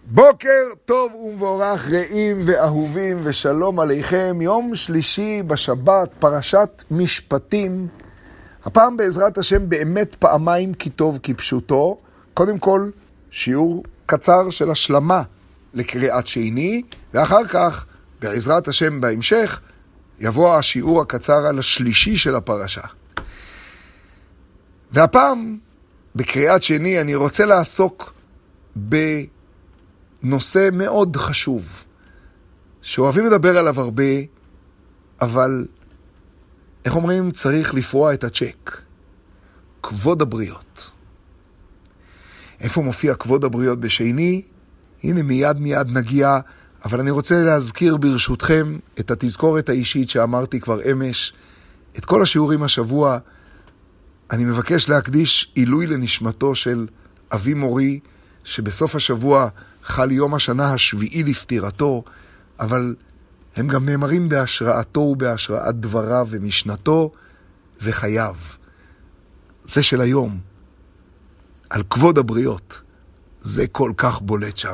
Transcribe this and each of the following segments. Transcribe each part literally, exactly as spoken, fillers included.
בוקר טוב ומבורך רעים ואהובים ושלום עליכם. יום שלישי בשבת, פרשת משפטים. הפעם בעזרת השם באמת פעמיים כי טוב כפשוטו. קודם כל שיעור קצר של השלמה לקריאת שני, ואחר כך בעזרת השם בהמשך יבוא השיעור הקצר על השלישי של הפרשה. והפעם בקריאת שני אני רוצה לעסוק בנושא מאוד חשוב, שאוהבים לדבר עליו הרבה, אבל איך אומרים, צריך לפרוע את הצ'ק. כבוד הבריות. איפה מופיע כבוד הבריות בשני? הנה מיד מיד נגיע, אבל אני רוצה להזכיר ברשותכם את התזכורת האישית שאמרתי כבר אמש. את כל השיעורים השבוע אני מבקש להקדיש עילוי לנשמתו של אבי מורי, שבסוף השבוע חל יום השנה השביעי לפטירתו, אבל הם גם נאמרים בהשראתו ובהשראת דבריו ומשנתו וחייו. זה של היום, על כבוד הבריות, זה כל כך בולט שם.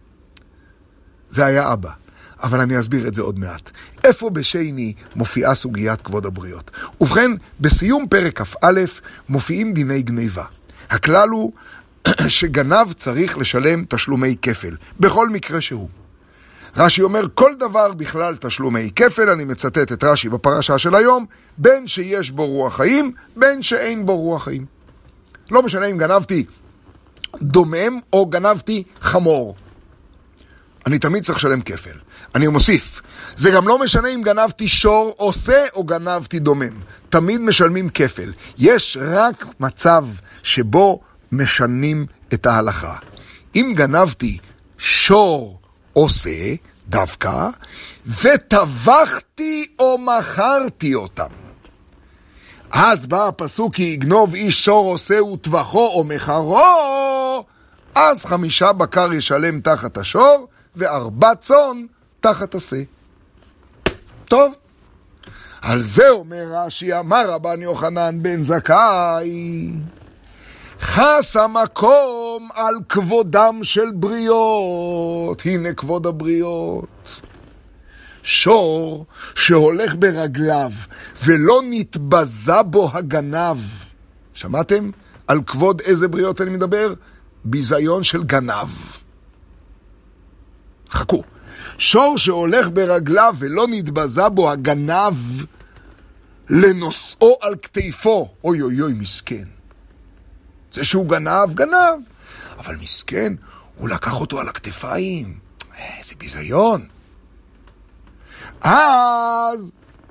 זה היה אבא, אבל אני אסביר את זה עוד מעט. איפה בשני מופיעה סוגיית כבוד הבריות? ובכן, בסיום פרק כ"א מופיעים דיני גניבה. הכלל הוא שגנב צריך לשלם תשלומי כפל, בכל מקרה שהוא. רש"י אומר, כל דבר בכלל תשלומי כפל, אני מצטט את רש"י בפרשה של היום, בין שיש בו רוח חיים, בין שאין בו רוח חיים. לא משנה אם גנבתי דומם או גנבתי חמור. אני תמיד צריך לשלם כפל. אני מוסיף, זה גם לא משנה אם גנבתי שור עושה או גנבתי דומם. תמיד משלמים כפל. יש רק מצב שבו משנים את ההלכה. אם גנבתי שור עושה דווקא, וטבחתי או מכרתי אותם, אז בא הפסוק, כי יגנוב איש שור עושה וטבחו או מחרו, אז חמישה בקר ישלם תחת השור, וארבע צאן תחת עשה. טוב, על זה אומר רש"י, אמר רבן יוחנן בן זכאי, חס המקום על כבודם של בריות. הנה כבוד הבריות. שור שהולך ברגליו ולא נתבזה בו הגנב. שמעתם? על כבוד איזה בריות אני מדבר? ביזיון של גנב. חכו. שור שהולך ברגליו ולא נתבזה בו הגנב לנושאו על כתפו. אוי אוי אוי, מסכן. זה שהוא גנב, גנב. אבל מסכן, הוא לקח אותו על הכתפיים. איזה ביזיון. אז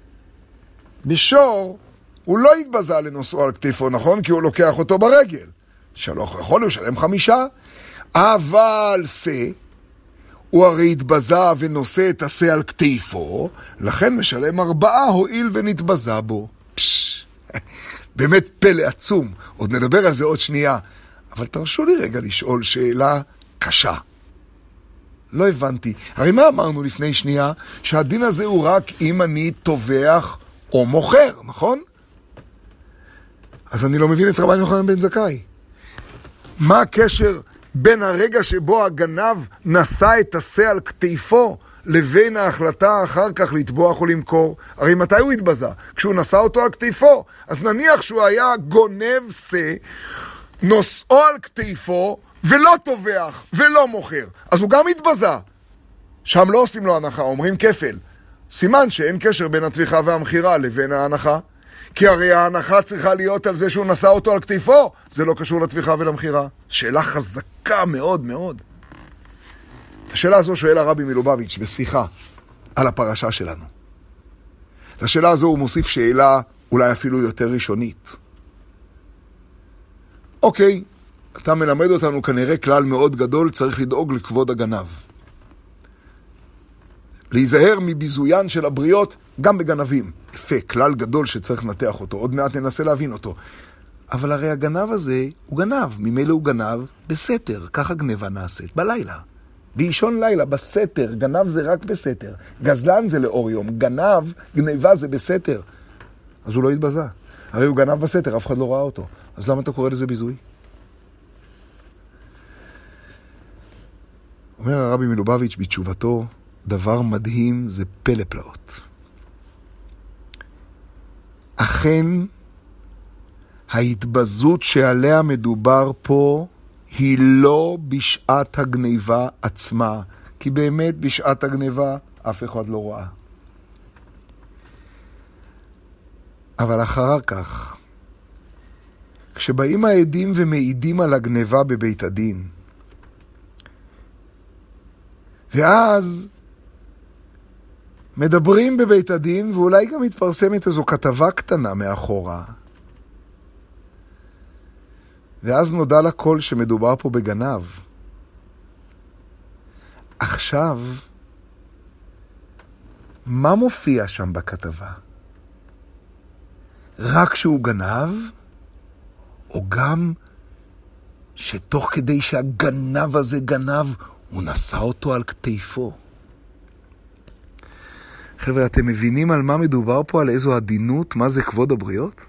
בשור הוא לא התבזה לנושאו על כתפו, נכון? כי הוא לוקח אותו ברגל. שלא יכול לשלם חמישה. אבל שא, הוא הרי התבזה ונושא את השא על כתפו, לכן משלם ארבעה הועיל ונתבזה בו. פש, באמת פלא עצום. עוד נדבר על זה עוד שנייה. אבל תרשו לי רגע לשאול שאלה קשה. לא הבנתי. הרי מה אמרנו לפני שנייה? שהדין הזה הוא רק אם אני תובח או מוכר, נכון? אז אני לא מבין את רבן יוחנן בן זכאי. מה הקשר בין הרגע שבו הגנב נשא את השא על כתפו לבין ההחלטה אחר כך לטבוח או למכור? הרי מתי הוא התבזה? כשהוא נשא אותו על כתפו. אז נניח שהוא היה גונב שא, נושאו על כתפו, ולא טובח ולא מוכר, אז הוא גם התבזה. שם לא עושים לו הנחה, אומרים כפל. סימן שאין קשר בין התביחה והמחירה לבין ההנחה, כי הרי ההנחה צריכה להיות על זה שהוא נשא אותו על כתפו. זה לא קשור לתביחה ולמחירה. שאלה חזקה מאוד מאוד. השאלה הזו שואל הרבי מלובביץ' בשיחה על הפרשה שלנו. לשאלה הזו הוא מוסיף שאלה אולי אפילו יותר ראשונית. אוקיי, אתה מלמד אותנו כנראה כלל מאוד גדול, צריך לדאוג לכבוד הגנב. להיזהר מביזוין של הבריות גם בגנבים. יפה, כלל גדול שצריך לנתח אותו, עוד מעט ננסה להבין אותו. אבל הרי הגנב הזה הוא גנב, ממילא הוא גנב בסתר, ככה גניבה נעשית, בלילה. באישון לילה, בסתר, גנב זה רק בסתר. גזלן זה לאור יום, גנב, גניבה זה בסתר. אז הוא לא התבזה. הרי הוא גנב בסתר, אף אחד לא ראה אותו. אז למה אתה קורא לזה ביזוי? אומר הרבי מלובביץ' בתשובתו, דבר מדהים זה פלא פלאות. אכן, ההתבזות שעליה מדובר פה היא לא בשעת הגניבה עצמה, כי באמת בשעת הגניבה אף אחד לא רואה. אבל אחר כך, כשבאים העדים ומעידים על הגניבה בבית הדין, ואז מדברים בבית הדין, ואולי גם מתפרסמת איזו כתבה קטנה מאחורה, ואז נודע לכל שמדובר פה בגנב. עכשיו, מה מופיע שם בכתבה? רק שהוא גנב, או גם שתוך כדי שהגנב הזה גנב, הוא נשא אותו על כתפו? חבר'ה, אתם מבינים על מה מדובר פה? על איזו עדינות? מה זה כבוד הבריות?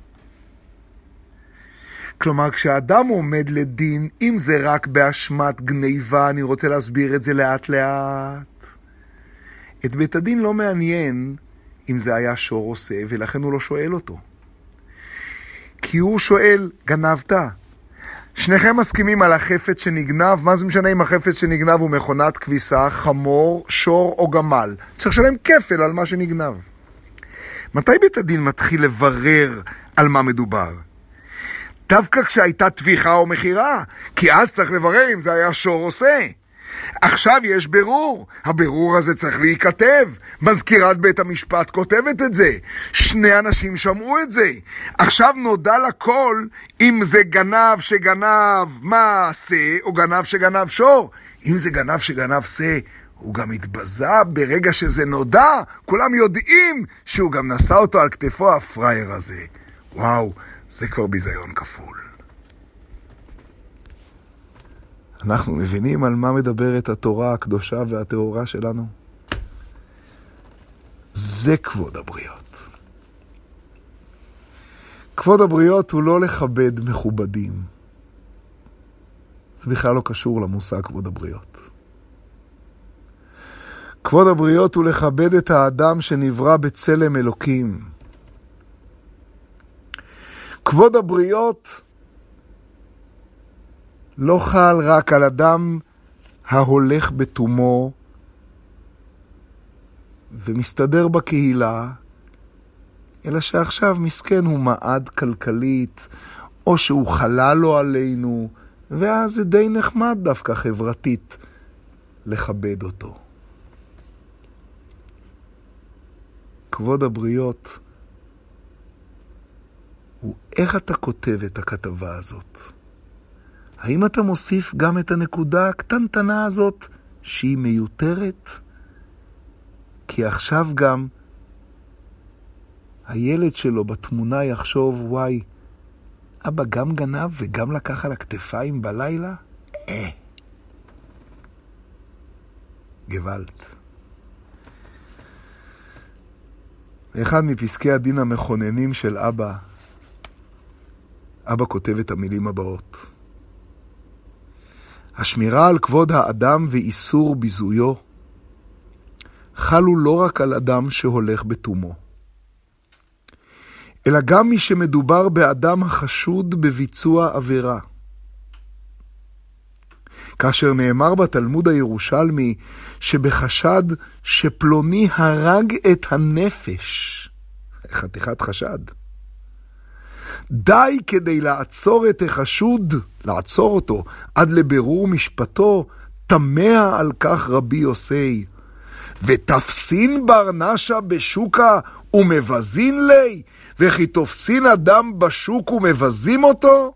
כלומר, כשאדם עומד לדין, אם זה רק באשמת גניבה, אני רוצה להסביר את זה לאט לאט. את בית הדין לא מעניין אם זה היה שור עושה, ולכן הוא לא שואל אותו. כי הוא שואל, גנבת? שניכם מסכימים על החפץ שנגנב? מה זה משנה אם החפץ שנגנב הוא מכונת כביסה, חמור, שור או גמל? צריך לשלם כפל על מה שנגנב. מתי בית הדין מתחיל לברר על מה מדובר? דווקא כשהייתה תביכה או מחירה, כי אז צריך לברר אם זה היה שור עושה. עכשיו יש ברור, הברור הזה צריך להיכתב, מזכירת בית המשפט כותבת את זה, שני אנשים שמעו את זה, עכשיו נודע לכל אם זה גנב שגנב מעשה או גנב שגנב שור. אם זה גנב שגנב שא, הוא גם התבזה ברגע שזה נודע, כולם יודעים שהוא גם נשא אותו על כתפו הפרייר הזה. וואו, זה כבר ביזיון כפול. אנחנו מבינים על מה מדברת התורה הקדושה והטהורה שלנו? זה כבוד הבריות. כבוד הבריות הוא לא לכבד מכובדים. זה בכלל לא קשור למושג כבוד הבריות. כבוד הבריות הוא לכבד את האדם שנברא בצלם אלוקים. כבוד הבריות לא חל רק על אדם ההולך בתומו ומסתדר בקהילה, אלא שעכשיו מסכן הוא מעד כלכלית, או שהוא חלה לו עלינו, ואז זה די נחמד דווקא חברתית לכבד אותו. כבוד הבריות הוא איך אתה כותב את הכתבה הזאת. האם אתה מוסיף גם את הנקודה הקטנטנה הזאת שהיא מיותרת? כי עכשיו גם הילד שלו בתמונה יחשוב, וואי, אבא גם גנב וגם לקח על הכתפיים בלילה? אה. גוואלט. אחד מפסקי הדין המכוננים של אבא, אבא כותב את המילים הבאות. השמירה על כבוד האדם ואיסור ביזויו חלו לא רק על אדם שהולך בתומו, אלא גם מי שמדובר באדם החשוד בביצוע עבירה. כאשר נאמר בתלמוד הירושלמי שבחשד שפלוני הרג את הנפש, חתיכת חשד, די כדי לעצור את החשוד, לעצור אותו, עד לבירור משפטו, תמה על כך רבי יוסי. ותפסין ברנשה בשוקה ומבזין לי, וכי תופסין אדם בשוק ומבזים אותו?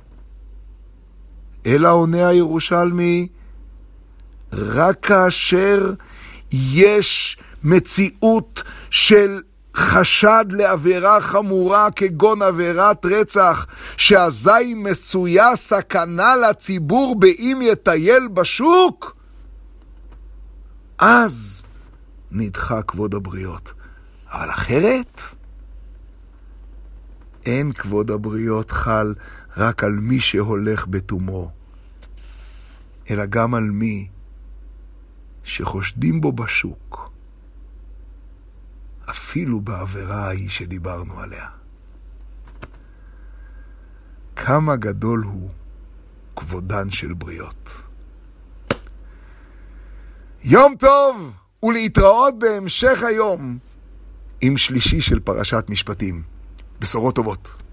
אלא עונה הירושלמי, רק כאשר יש מציאות של חשד לעבירה חמורה כגון עבירת רצח, שאזי מצויה סכנה לציבור באם יטייל בשוק, אז נדחה כבוד הבריות. אבל אחרת, אין כבוד הבריות חל רק על מי שהולך בתומו, אלא גם על מי שחושדים בו בשוק, אפילו בעבירה ההיא שדיברנו עליה. כמה גדול הוא כבודן של בריות. יום טוב, ולהתראות בהמשך היום עם שלישי של פרשת משפטים. בשורות טובות.